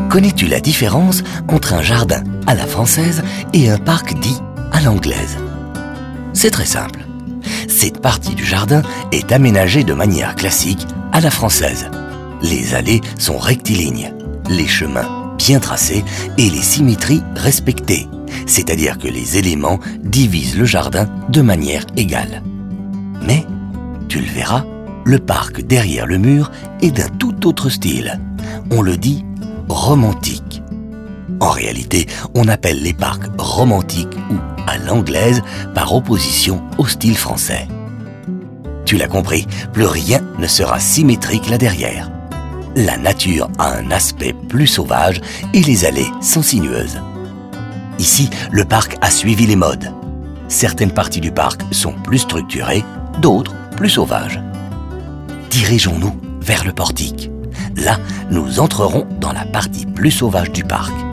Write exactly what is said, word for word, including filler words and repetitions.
Connais-tu la différence entre un jardin à la française et un parc dit à l'anglaise? C'est très simple. Cette partie du jardin est aménagée de manière classique à la française. Les allées sont rectilignes, les chemins bien tracés et les symétries respectées, c'est-à-dire que les éléments divisent le jardin de manière égale. Mais, tu le verras, le parc derrière le mur est d'un tout autre style. On le dit romantique. En réalité, on appelle les parcs romantiques ou à l'anglaise par opposition au style français. Tu l'as compris, plus rien ne sera symétrique là derrière. La nature a un aspect plus sauvage et les allées sont sinueuses. Ici, le parc a suivi les modes. Certaines parties du parc sont plus structurées, d'autres plus sauvages. Dirigeons-nous vers le portique. Là, nous entrerons dans la partie plus sauvage du parc.